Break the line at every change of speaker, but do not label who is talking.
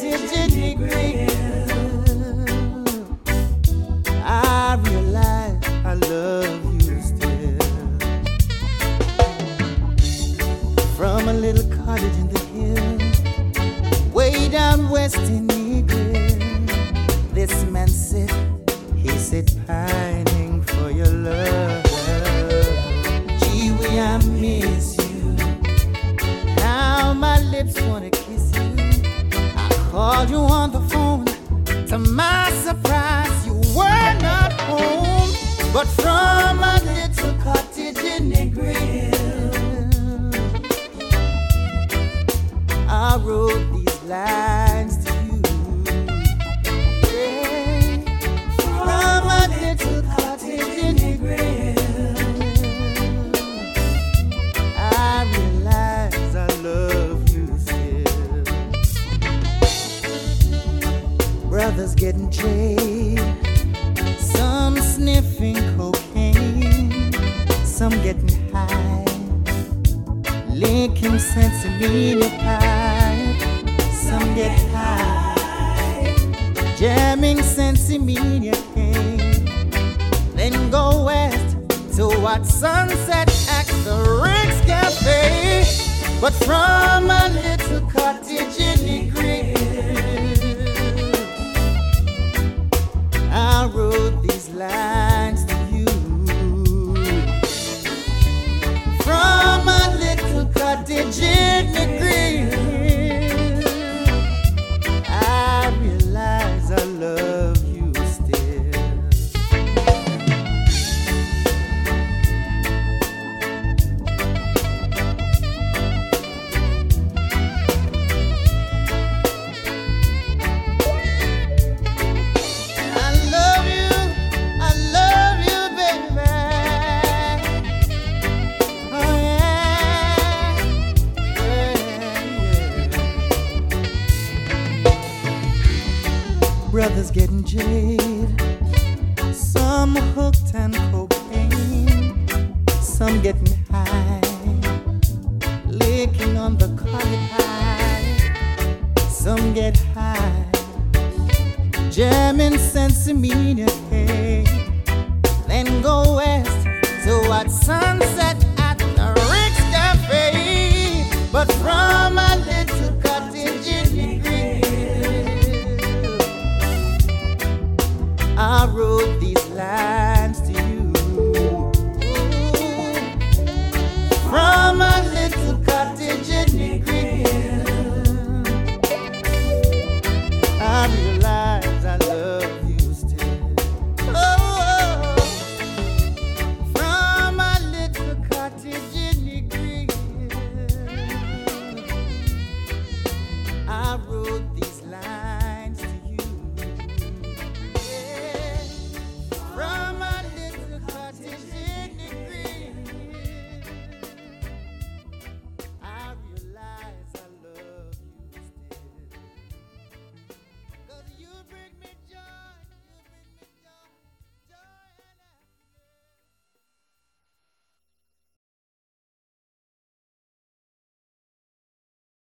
cottage in the grill. I realize I love you still. From a little cottage in the hill, way down west in Negril, this man said, he said, pining for your love. Gee, we I miss you. Now my lips wanna kiss you. I called you on the phone. To my surprise, you were not home. But from a little cottage in Negril, I wrote these lines to you. Yeah. From a little cottage in Negril, I realize I love you still. Brothers getting jade, some sniffing cocaine, some getting high, licking sensimilla pie. Some get high, jamming sensimilla cane, then go west to watch sunset at the Rick's Cafe. But from a little cottage in the grill, I wrote these lines to you. From a little cottage in the grill, I realize I love you still. I love you, baby. Oh yeah, yeah. Brothers getting jade, some hooked and cocaine, some getting high, licking on the collie pie. Some get high, jamming sensimilla cane, then go west to watch sunset at the Rick's Cafe. But from a